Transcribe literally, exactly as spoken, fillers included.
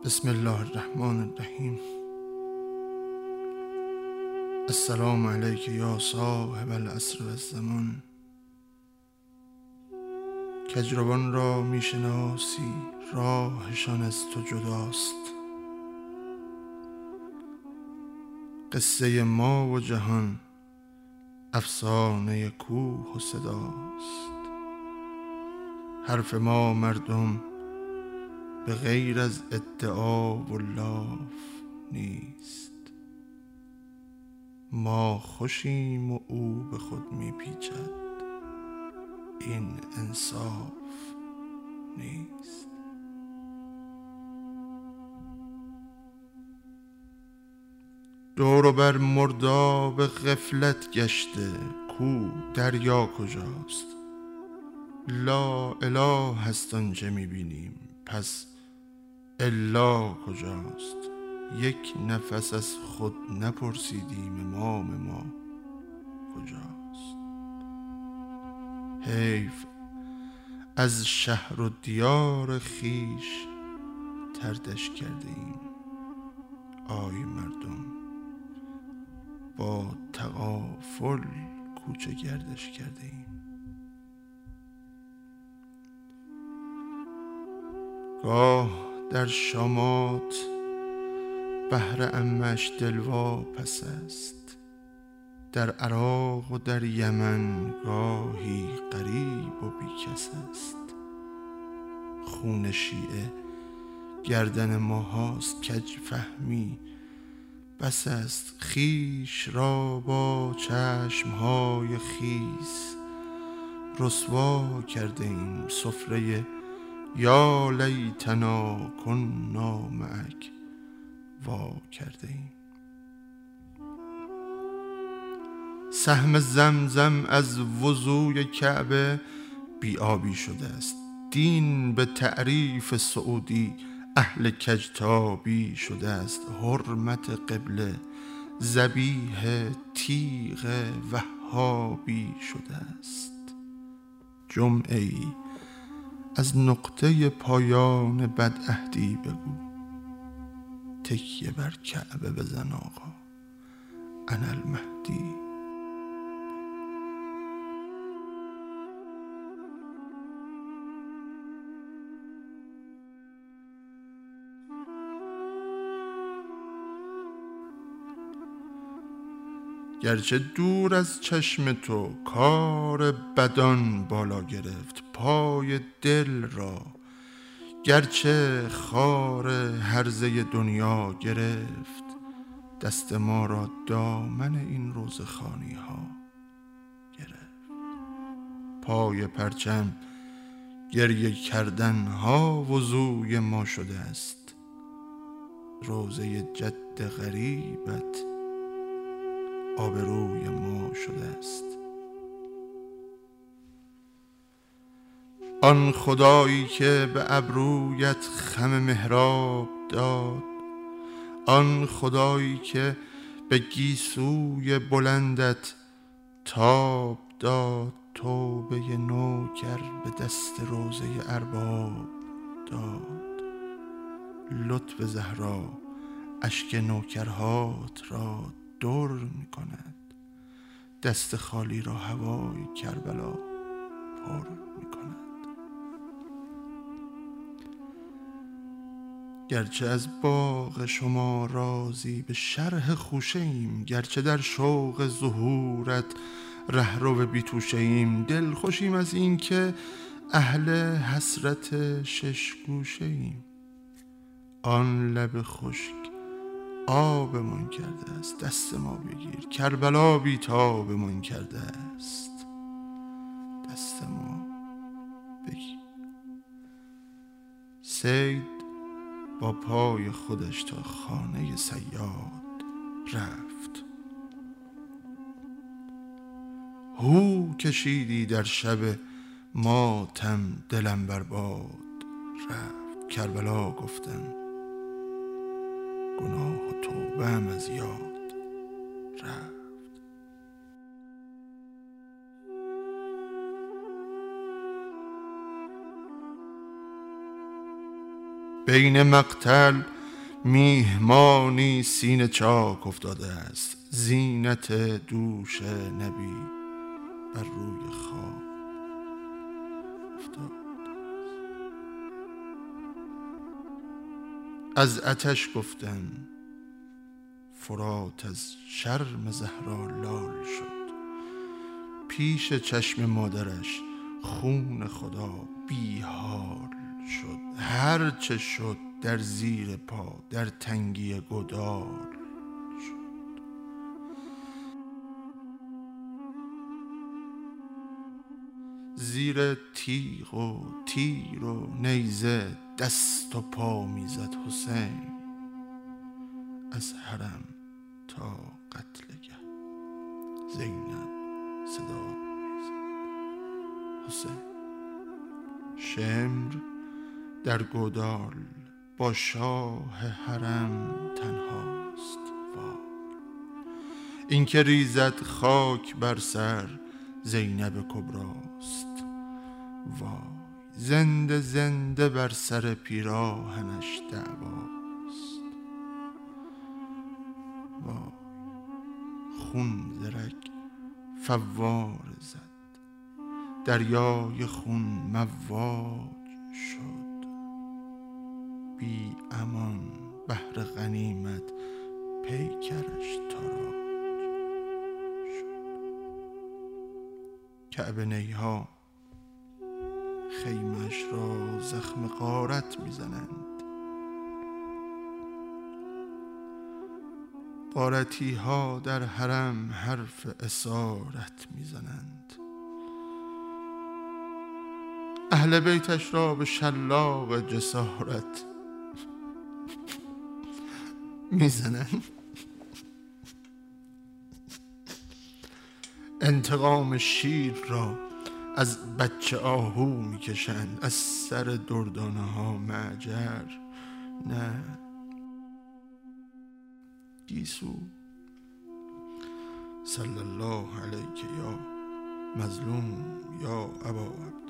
بسم الله الرحمن الرحیم. السلام علیک یا صاحب العصر و الزمان. کجروان را میشناسی راهشان از تو جداست. قصه ما و جهان افسانه کوه و صداست. حرف ما مردم به غیر از ادعا و لاف نیست. ما خوشیم و او به خود میپیچد، این انصاف نیست. دور بر مرداب غفلت گشته، کو دریا کجاست؟ لا اله هست آنچه میبینیم، پس الا کجاست؟ یک نفس از خود نپرسیدیم امام ما کجاست؟ حیف از شهر و دیار خیش تردش کرده ایم. آی مردم با تغافل کوچه گردش کرده ایم. گاه در شامات بهر عمش دلواپس است، در عراق و در یمن گاهی غریب و بیکس است. خون شیعه گردن ماهاست، کج فهمی بس است. خویش را با چشمهای خیس رسوا کرده ایم. سفره یا لیتنا کنا معک وا کرده ایم. سهم زمزم از وضوی کعبه بی آبی شده است. دین به تعریف سعودی اهل کجتابی شده است. حرمت قبله ذبیح تیغ وهابی شده است. جمعه ای از نقطه پایان بدعهدی بگو، تکیه بر کعبه بزن آقا، انا المهدی. گرچه دور از چشم تو کار بدان بالا گرفت پای دل را، گرچه خار هرزه دنیا گرفت دست ما را دامن این روزخوانی ها گرفت. پای پرچم گریه کردن ها وضوی ما شده است. روزه جد غریبت آبروی ما شده است. آن خدایی که به ابرویت خم محراب داد، آن خدایی که به گیسوی بلندت تاب داد، توبه نوکر به دست روزه ارباب داد. لطف زهرا اشک نوکرهات را در می کند، دست خالی را هوای کربلا پر می کند. گرچه از باغ شما راضی به شرح خوشه ایم، گرچه در شوق ظهورت رهرو بی توشه ایم، دل خوشیم از این که اهل حسرت شش گوشه ایم. آن لب خشک آبمان کرده است، دست ما بگیر، کربلا بی تابمان کرده است، دست ما بگیر. صید با پای خودش تا خانه صیاد رفت. هو کشیدی در شب ماتم دلم بر باد رفت. کربلا گفتن گناه و توبه ام از یاد رفت. بین مقتل میهمانی سینه چاک افتاده است، زینت دوش نبی بر روی خواب افتاده. از آتش گفتم فرات از شرم زهرا لال شد، پیش چشم مادرش خون خدا بیحال شد. هر چه شد در زیر پا در تنگی گدال شد. زیر تیغ و تیر و نیزه دست و پا میزد حسین، از حرم تا قتلگه زینب صدا میزد حسین. شمر در گودال با شاه حرم تنهاست، وای این که ریزد خاک بر سر زینب کبراست. وای زنده زنده بر سر پیراهنش دعواست. وای خون زرگ فوار زد، دریای خون مواج شد. بی امان بهر غنیمت پیکرش تاراج شد. کعبه نیها خیمش را زخم غارت میزنند، غارتی ها در حرم حرف اسارت میزنند. اهل بیتش را به شلاق جسارت میزنند. انتقام شیر را از بچه آهو میکشند، از سر دردانه ها معجر نه. گیسو صلی الله علیک یا مظلوم یا ابا